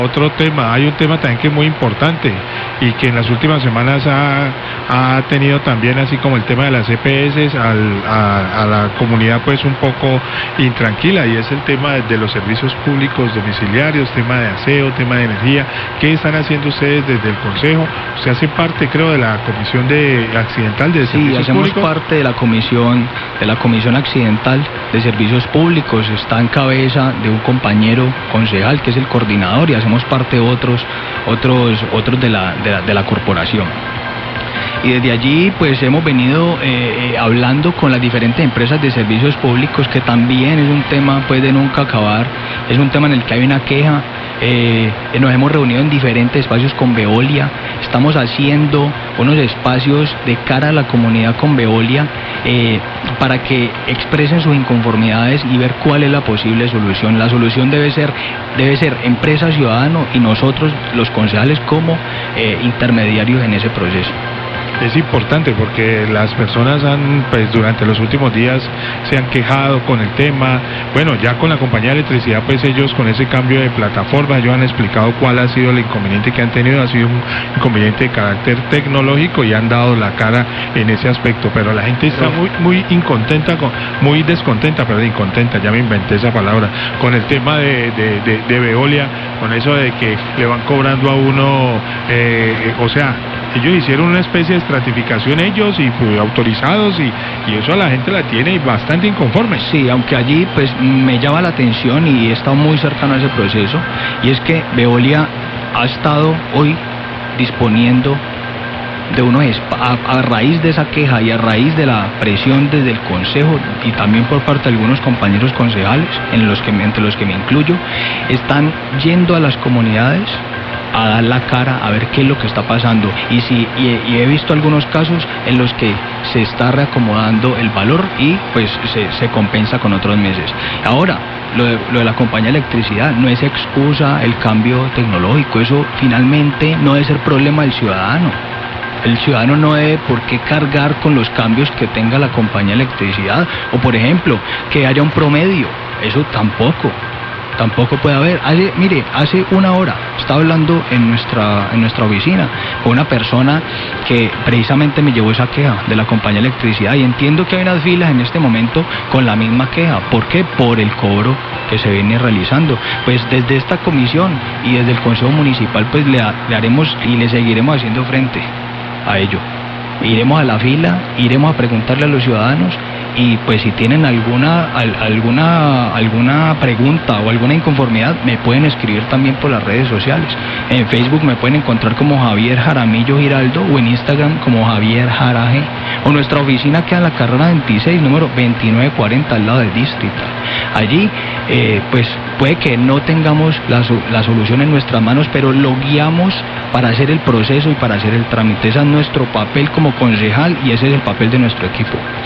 Otro tema, hay un tema también que es muy importante y que en las últimas semanas ha tenido también, así como el tema de las EPS, a la comunidad pues un poco intranquila, y es el tema de los servicios públicos domiciliarios, tema de aseo, tema de energía. ¿Qué están haciendo ustedes desde el Consejo? Usted hace parte, creo, de la Comisión Accidental de Servicios Públicos. Sí, hacemos parte de la Comisión Accidental de Servicios Públicos. Está en cabeza de un compañero concejal que es el coordinador, y hacemos parte otros de la corporación. Y desde allí pues hemos venido hablando con las diferentes empresas de servicios públicos, que también es un tema pues de nunca acabar, es un tema en el que hay una queja. Nos hemos reunido en diferentes espacios con Veolia, estamos haciendo unos espacios de cara a la comunidad con Veolia para que expresen sus inconformidades y ver cuál es la posible solución. La solución debe ser empresa, ciudadano y nosotros los concejales como intermediarios en ese proceso. Es importante porque las personas pues durante los últimos días se han quejado con el tema. Bueno, ya con la compañía de electricidad, pues ellos con ese cambio de plataforma, ellos han explicado cuál ha sido el inconveniente que han tenido. Ha sido un inconveniente de carácter tecnológico y han dado la cara en ese aspecto, pero la gente está muy incontenta, ya me inventé esa palabra, con el tema de Veolia, con eso de que le van cobrando a uno, o sea, ellos hicieron una especie de estratificación ellos y autorizados, y eso a la gente la tiene bastante inconforme. Sí, aunque allí pues me llama la atención y he estado muy cercano a ese proceso, y es que Veolia ha estado hoy disponiendo de unos a raíz de esa queja y a raíz de la presión desde el Consejo y también por parte de algunos compañeros concejales, entre los que me incluyo, están yendo a las comunidades a dar la cara, a ver qué es lo que está pasando, y he visto algunos casos en los que se está reacomodando el valor y pues se compensa con otros meses. Ahora, lo de la compañía de electricidad no es excusa el cambio tecnológico, eso finalmente no debe ser problema del ciudadano. El ciudadano no debe por qué cargar con los cambios que tenga la compañía de electricidad, o por ejemplo, que haya un promedio, eso tampoco puede haber. Hace una hora estaba hablando en nuestra oficina con una persona que precisamente me llevó esa queja de la compañía de electricidad, y entiendo que hay unas filas en este momento con la misma queja. ¿Por qué? Por el cobro que se viene realizando. Pues desde esta comisión y desde el Consejo Municipal pues le haremos y le seguiremos haciendo frente a ello. Iremos a la fila, iremos a preguntarle a los ciudadanos, y pues si tienen alguna pregunta o alguna inconformidad, me pueden escribir también por las redes sociales. En Facebook me pueden encontrar como Javier Jaramillo Giraldo, o en Instagram como Javier Jaraje, o nuestra oficina queda en la carrera 26, número 2940, al lado del Distrital. Allí pues puede que no tengamos la solución en nuestras manos, pero lo guiamos para hacer el proceso y para hacer el trámite. Ese es nuestro papel como concejal y ese es el papel de nuestro equipo.